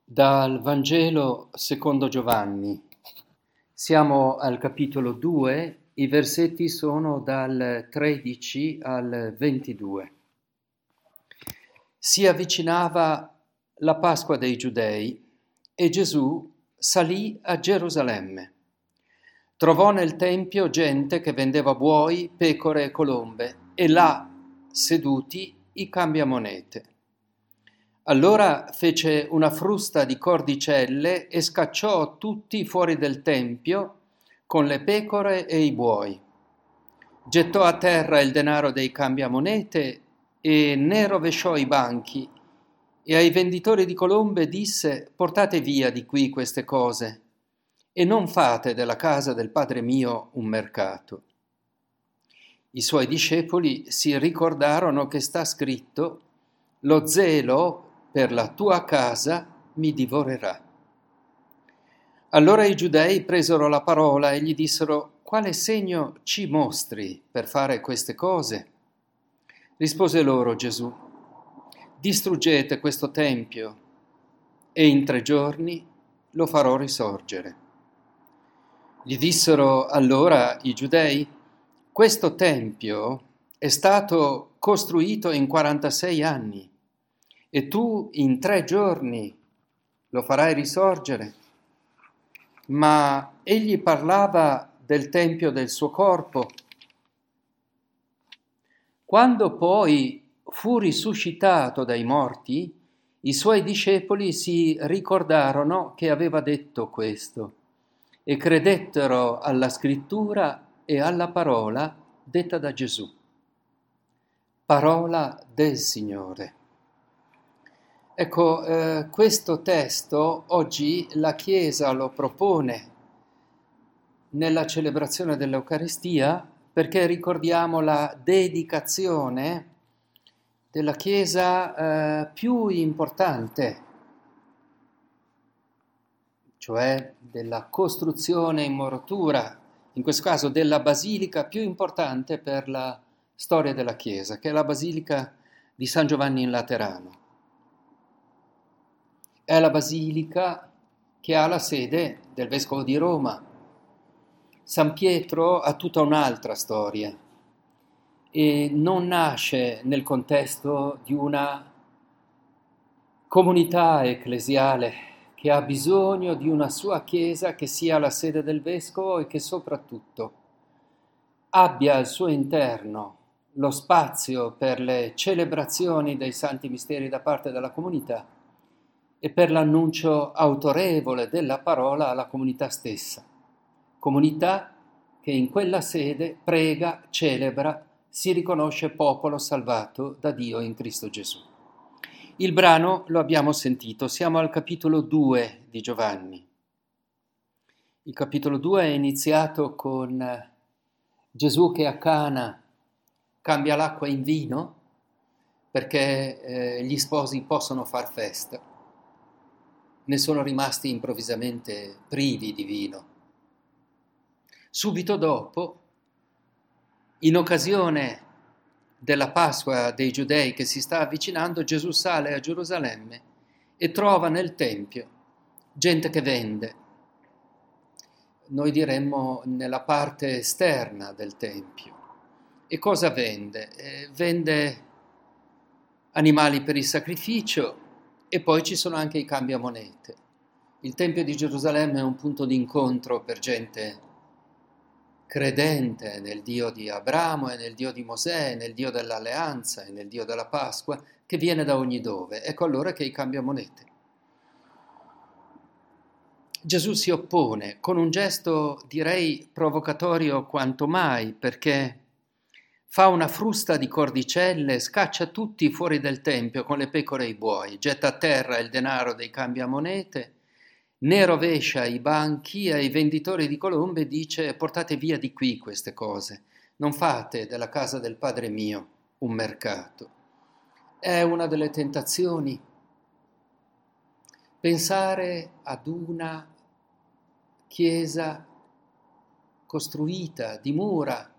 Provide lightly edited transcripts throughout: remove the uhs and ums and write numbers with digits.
Dal Vangelo secondo Giovanni. Siamo al capitolo 2, i versetti sono dal 13 al 22. Si avvicinava la Pasqua dei Giudei e Gesù salì a Gerusalemme. Trovò nel tempio gente che vendeva buoi, pecore e colombe e là, seduti, i cambiamonete. Allora fece una frusta di cordicelle e scacciò tutti fuori del tempio con le pecore e i buoi. Gettò a terra il denaro dei cambiamonete e ne rovesciò i banchi e ai venditori di colombe disse: «Portate via di qui queste cose e non fate della casa del Padre mio un mercato». I suoi discepoli si ricordarono che sta scritto: «Lo zelo per la tua casa mi divorerà». Allora i giudei presero la parola e gli dissero: «Quale segno ci mostri per fare queste cose?» Rispose loro Gesù: «Distruggete questo tempio e in 3 giorni lo farò risorgere». Gli dissero allora i giudei: «Questo tempio è stato costruito in 46 anni e tu in 3 giorni lo farai risorgere». Ma egli parlava del tempio del suo corpo. Quando poi fu risuscitato dai morti, i suoi discepoli si ricordarono che aveva detto questo e credettero alla scrittura e alla parola detta da Gesù. Parola del Signore. Ecco, questo testo oggi la Chiesa lo propone nella celebrazione dell'Eucaristia perché ricordiamo la dedicazione della Chiesa più importante, cioè della costruzione in muratura, in questo caso della basilica più importante per la storia della Chiesa, che è la Basilica di San Giovanni in Laterano. È la basilica che ha la sede del Vescovo di Roma. San Pietro ha tutta un'altra storia e non nasce nel contesto di una comunità ecclesiale che ha bisogno di una sua chiesa che sia la sede del Vescovo e che soprattutto abbia al suo interno lo spazio per le celebrazioni dei santi misteri da parte della comunità e per l'annuncio autorevole della parola alla comunità stessa. Comunità che in quella sede prega, celebra, si riconosce popolo salvato da Dio in Cristo Gesù. Il brano lo abbiamo sentito, siamo al capitolo 2 di Giovanni. Il capitolo 2 è iniziato con Gesù che a Cana cambia l'acqua in vino perché gli sposi possono far festa. Ne sono rimasti improvvisamente privi di vino. Subito dopo, in occasione della Pasqua dei Giudei che si sta avvicinando, Gesù sale a Gerusalemme e trova nel Tempio gente che vende. Noi diremmo nella parte esterna del Tempio. E cosa vende? Vende animali per il sacrificio e poi ci sono anche i cambiamonete. Il Tempio di Gerusalemme è un punto di incontro per gente credente nel Dio di Abramo e nel Dio di Mosè, nel Dio dell'alleanza e nel Dio della Pasqua, che viene da ogni dove. Ecco allora che i cambiamonete. Gesù si oppone con un gesto, direi, provocatorio quanto mai, perché fa una frusta di cordicelle, scaccia tutti fuori del tempio con le pecore e i buoi, getta a terra il denaro dei cambiamonete, ne rovescia i banchi e ai venditori di colombe dice: «Portate via di qui queste cose, non fate della casa del Padre mio un mercato». È una delle tentazioni pensare ad una chiesa costruita di mura,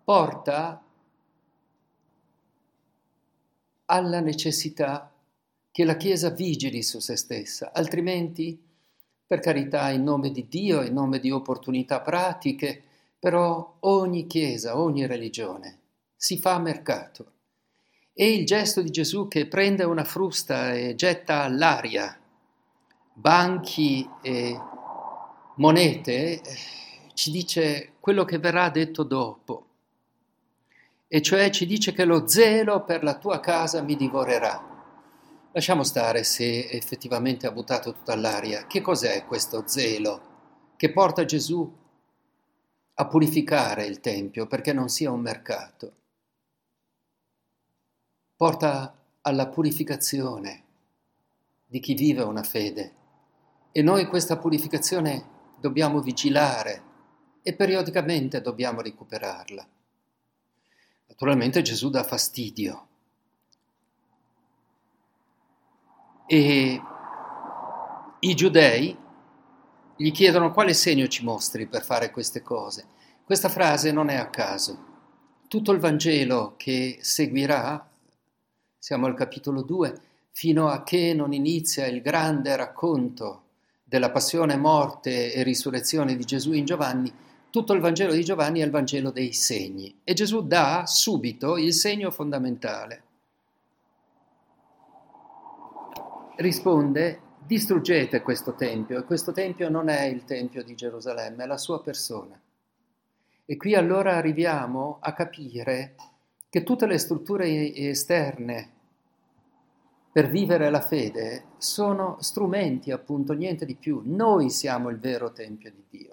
porta alla necessità che la Chiesa vigili su se stessa, altrimenti, per carità, in nome di Dio, in nome di opportunità pratiche, però ogni Chiesa, ogni religione si fa mercato. E il gesto di Gesù che prende una frusta e getta all'aria banchi e monete, ci dice quello che verrà detto dopo, e cioè ci dice che lo zelo per la tua casa mi divorerà. Lasciamo stare se effettivamente ha buttato tutto all'aria. Che cos'è questo zelo che porta Gesù a purificare il Tempio perché non sia un mercato? Porta alla purificazione di chi vive una fede. E noi questa purificazione dobbiamo vigilare e periodicamente dobbiamo recuperarla. Naturalmente Gesù dà fastidio e i giudei gli chiedono quale segno ci mostri per fare queste cose. Questa frase non è a caso. Tutto il Vangelo che seguirà, siamo al capitolo 2, fino a che non inizia il grande racconto della passione, morte e risurrezione di Gesù in Giovanni, tutto il Vangelo di Giovanni è il Vangelo dei segni e Gesù dà subito il segno fondamentale. Risponde: distruggete questo tempio, e questo tempio non è il tempio di Gerusalemme, è la sua persona. E qui allora arriviamo a capire che tutte le strutture esterne per vivere la fede sono strumenti, appunto, niente di più. Noi siamo il vero Tempio di Dio.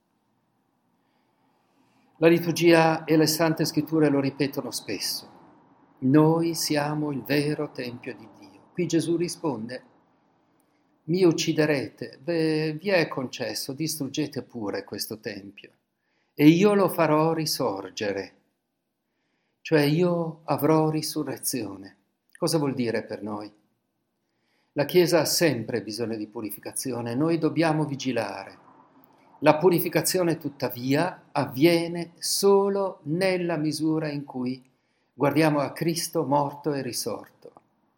La liturgia e le Sante Scritture lo ripetono spesso. Noi siamo il vero Tempio di Dio. Qui Gesù risponde: mi ucciderete, vi è concesso, distruggete pure questo Tempio e io lo farò risorgere, cioè io avrò risurrezione. Cosa vuol dire per noi? La Chiesa ha sempre bisogno di purificazione, noi dobbiamo vigilare. La purificazione, tuttavia, avviene solo nella misura in cui guardiamo a Cristo morto e risorto.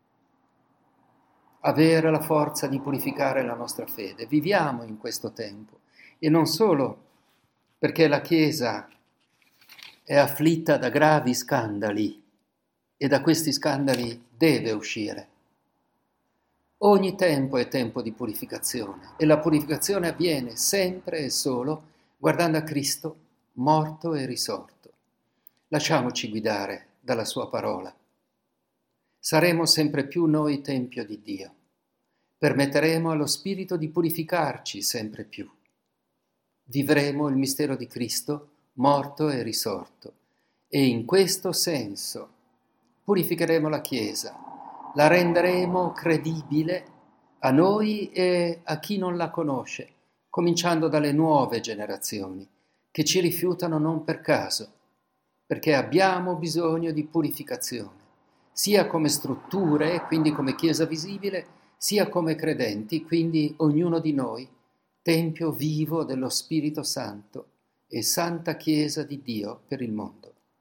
Avere la forza di purificare la nostra fede. Viviamo in questo tempo e non solo perché la Chiesa è afflitta da gravi scandali e da questi scandali deve uscire. Ogni tempo è tempo di purificazione e la purificazione avviene sempre e solo guardando a Cristo morto e risorto. Lasciamoci guidare dalla sua parola. Saremo sempre più noi Tempio di Dio. Permetteremo allo Spirito di purificarci sempre più. Vivremo il mistero di Cristo morto e risorto e in questo senso purificheremo la Chiesa. La renderemo credibile a noi e a chi non la conosce, cominciando dalle nuove generazioni, che ci rifiutano non per caso, perché abbiamo bisogno di purificazione, sia come strutture, quindi come Chiesa visibile, sia come credenti, quindi ognuno di noi, Tempio vivo dello Spirito Santo e Santa Chiesa di Dio per il mondo.